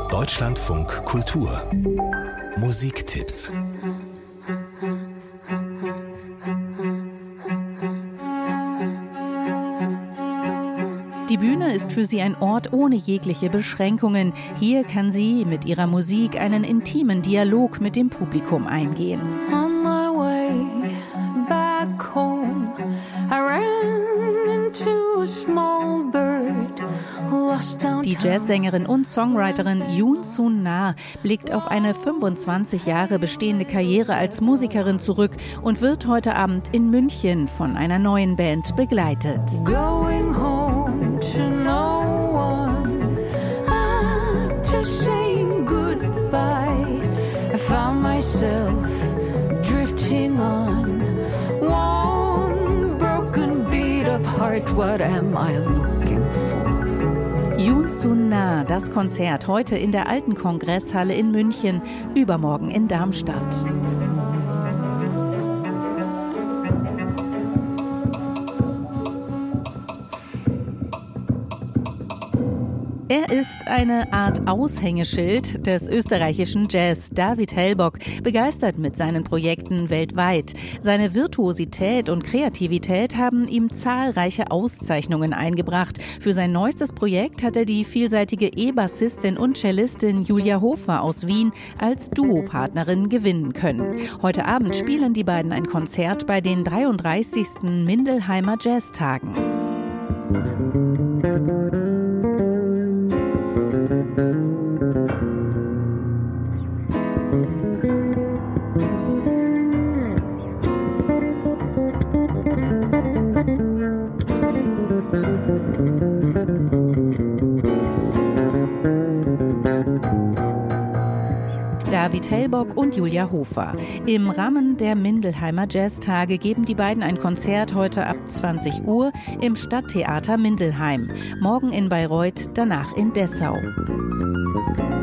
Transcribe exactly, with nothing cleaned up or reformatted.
Deutschlandfunk Kultur Musiktipps. Die Bühne ist für sie ein Ort ohne jegliche Beschränkungen. Hier kann sie mit ihrer Musik einen intimen Dialog mit dem Publikum eingehen. On my way back home, I ran into a small bird lost downtown. Die Jazzsängerin und Songwriterin Yoon Sun-na blickt auf eine fünfundzwanzig Jahre bestehende Karriere als Musikerin zurück und wird heute Abend in München von einer neuen Band begleitet. Going home to no one after saying goodbye. I found myself drifting on one broken beat of heart. What am I looking for? Yoon Sun-na, das Konzert heute in der Alten Kongresshalle in München, übermorgen in Darmstadt. Er ist eine Art Aushängeschild des österreichischen Jazz, David Hellbock, begeistert mit seinen Projekten weltweit. Seine Virtuosität und Kreativität haben ihm zahlreiche Auszeichnungen eingebracht. Für sein neuestes Projekt hat er die vielseitige E-Bassistin und Cellistin Julia Hofer aus Wien als Duopartnerin gewinnen können. Heute Abend spielen die beiden ein Konzert bei den dreiunddreißigsten Mindelheimer Jazztagen. David Hellbock und Julia Hofer. Im Rahmen der Mindelheimer Jazztage geben die beiden ein Konzert heute ab zwanzig Uhr im Stadttheater Mindelheim. Morgen in Bayreuth, danach in Dessau.